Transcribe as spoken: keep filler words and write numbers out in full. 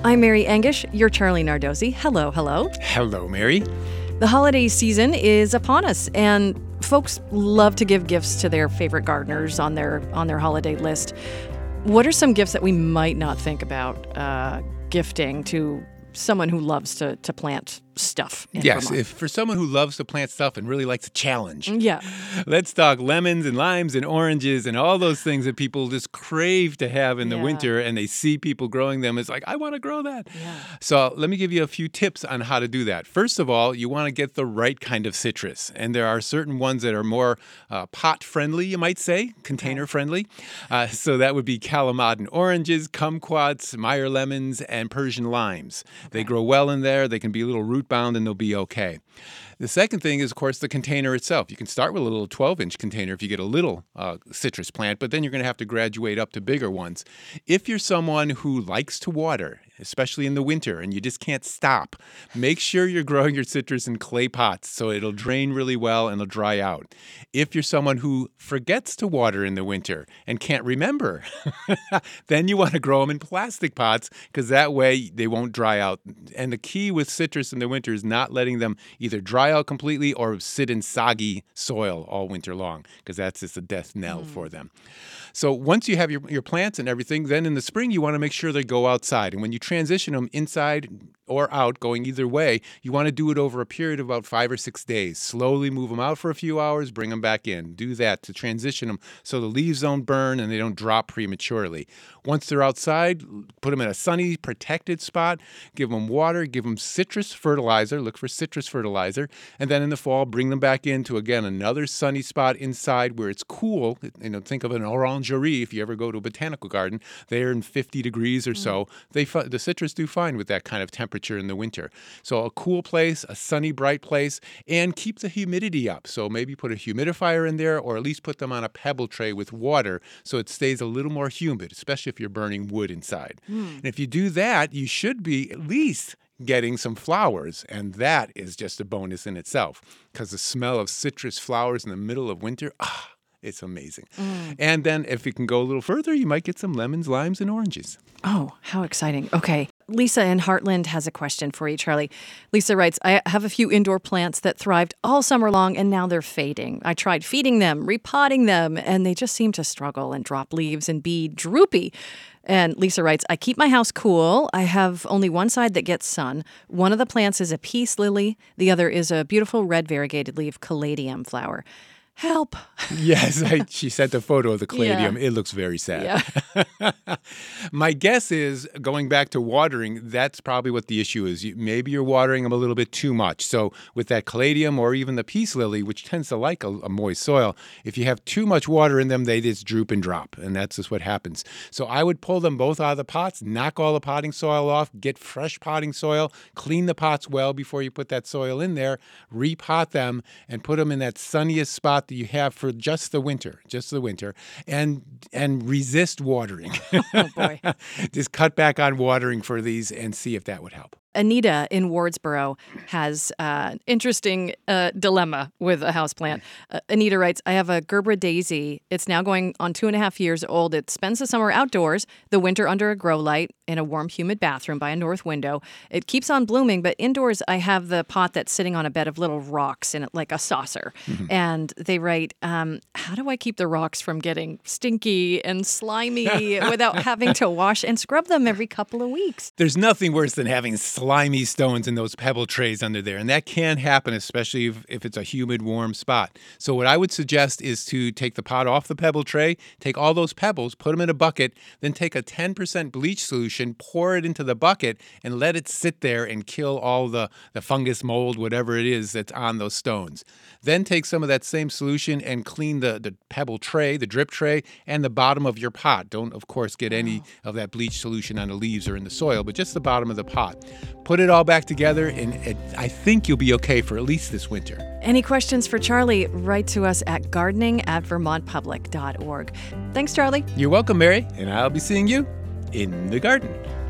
I'm Mary Angish. You're Charlie Nardozzi. Hello, hello. Hello, Mary. The holiday season is upon us, and folks love to give gifts to their favorite gardeners on their on their holiday list. What are some gifts that we might not think about uh, gifting to someone who loves to to plant stuff in Yes, Vermont? if for someone who loves to plant stuff and really likes a challenge. Yeah. Let's talk lemons and limes and oranges and all those things that people just crave to have in the Yeah. winter, and they see people growing them. It's like, I want to grow that. Yeah. So let me give you a few tips on how to do that. First of all, you want to get the right kind of citrus. And there are certain ones that are more uh, pot-friendly, you might say, container-friendly. Uh, so that would be Kalamazoo oranges, kumquats, Meyer lemons, and Persian limes. They Okay. grow well in there. They can be a little root-bound, and they'll be okay. The second thing is, of course, the container itself. You can start with a little twelve-inch container if you get a little uh, citrus plant, but then you're going to have to graduate up to bigger ones. If you're someone who likes to water, especially in the winter, and you just can't stop, make sure you're growing your citrus in clay pots so it'll drain really well and it'll dry out. If you're someone who forgets to water in the winter and can't remember, then you want to grow them in plastic pots because that way they won't dry out. And the key with citrus in the winter is not letting them either dry out completely or sit in soggy soil all winter long, because that's just a death knell mm. for them. So once you have your, your plants and everything, then in the spring you want to make sure they go outside. And when you transition them inside or out, going either way, you want to do it over a period of about five or six days. Slowly move them out for a few hours, bring them back in. Do that to transition them so the leaves don't burn and they don't drop prematurely. Once they're outside, put them in a sunny, protected spot, give them water, give them citrus fertilizer, look for citrus fertilizer, and then in the fall, bring them back into, again, another sunny spot inside where it's cool. You know, think of an orangerie if you ever go to a botanical garden. They're in fifty degrees or mm. so. They The citrus do fine with that kind of temperature in the winter. So a cool place, a sunny, bright place, and keep the humidity up. So maybe put a humidifier in there or at least put them on a pebble tray with water so it stays a little more humid, especially if you're burning wood inside. Mm. And if you do that, you should be at least getting some flowers, and that is just a bonus in itself because the smell of citrus flowers in the middle of winter, ah, it's amazing. Mm. And then if you can go a little further, you might get some lemons, limes, and oranges. Oh, how exciting. Okay. Lisa in Heartland has a question for you, Charlie. Lisa writes, I have a few indoor plants that thrived all summer long, and now they're fading. I tried feeding them, repotting them, and they just seem to struggle and drop leaves and be droopy. And Lisa writes, I keep my house cool. I have only one side that gets sun. One of the plants is a peace lily. The other is a beautiful red variegated leaf caladium flower. Help. Yes, I, she sent a photo of the caladium. Yeah. It looks very sad. Yeah. My guess is, going back to watering, that's probably what the issue is. You, maybe you're watering them a little bit too much. So with that caladium or even the peace lily, which tends to like a, a moist soil, if you have too much water in them, they just droop and drop. And that's just what happens. So I would pull them both out of the pots, knock all the potting soil off, get fresh potting soil, clean the pots well before you put that soil in there, repot them, and put them in that sunniest spot that you have for just the winter, just the winter, and and resist watering. Oh, boy. Just cut back on watering for these and see if that would help. Anita in Wardsboro has uh, an interesting uh, dilemma with a houseplant. Uh, Anita writes, I have a Gerbera daisy. It's now going on two and a half years old. It spends the summer outdoors, the winter under a grow light in a warm, humid bathroom by a north window. It keeps on blooming, but indoors I have the pot that's sitting on a bed of little rocks in it, like a saucer. Mm-hmm. And they write, um, how do I keep the rocks from getting stinky and slimy without having to wash and scrub them every couple of weeks? There's nothing worse than having slimy stones in those pebble trays under there. And that can happen, especially if, if it's a humid, warm spot. So what I would suggest is to take the pot off the pebble tray, take all those pebbles, put them in a bucket, then take a ten percent bleach solution, pour it into the bucket, and let it sit there and kill all the, the fungus, mold, whatever it is that's on those stones. Then take some of that same solution and clean the, the pebble tray, the drip tray, and the bottom of your pot. Don't, of course, get any of that bleach solution on the leaves or in the soil, but just the bottom of the pot. Put it all back together, and it, I think you'll be okay for at least this winter. Any questions for Charlie? Write to us at gardening at vermont public dot org. Thanks, Charlie. You're welcome, Mary, and I'll be seeing you in the garden.